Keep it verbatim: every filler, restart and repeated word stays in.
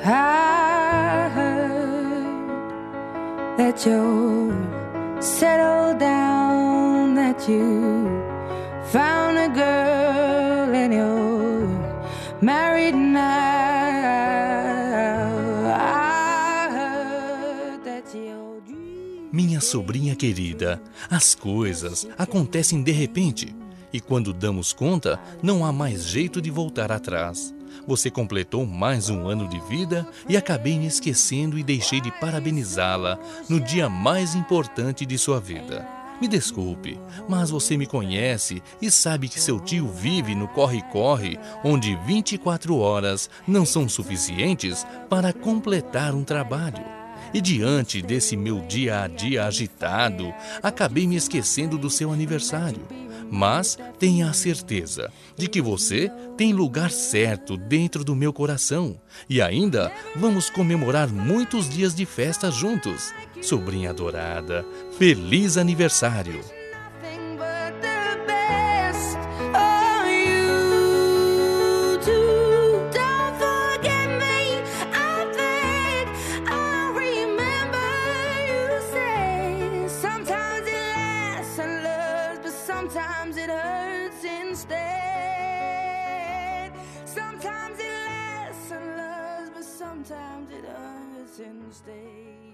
I heard that you're settled down, that you found a girl and you're married now. I heard that your dream... Minha sobrinha querida, as coisas acontecem de repente e quando damos conta, não há mais jeito de voltar atrás. Você completou mais um ano de vida e acabei me esquecendo e deixei de parabenizá-la no dia mais importante de sua vida. Me desculpe, mas você me conhece e sabe que seu tio vive no corre-corre, onde vinte e quatro horas não são suficientes para completar um trabalho. E diante desse meu dia a dia agitado, acabei me esquecendo do seu aniversário. Mas tenha a certeza de que você tem lugar certo dentro do meu coração. E ainda vamos comemorar muitos dias de festa juntos. Sobrinha adorada, feliz aniversário! Sometimes it hurts instead. Sometimes it lasts and loves, but sometimes it hurts instead.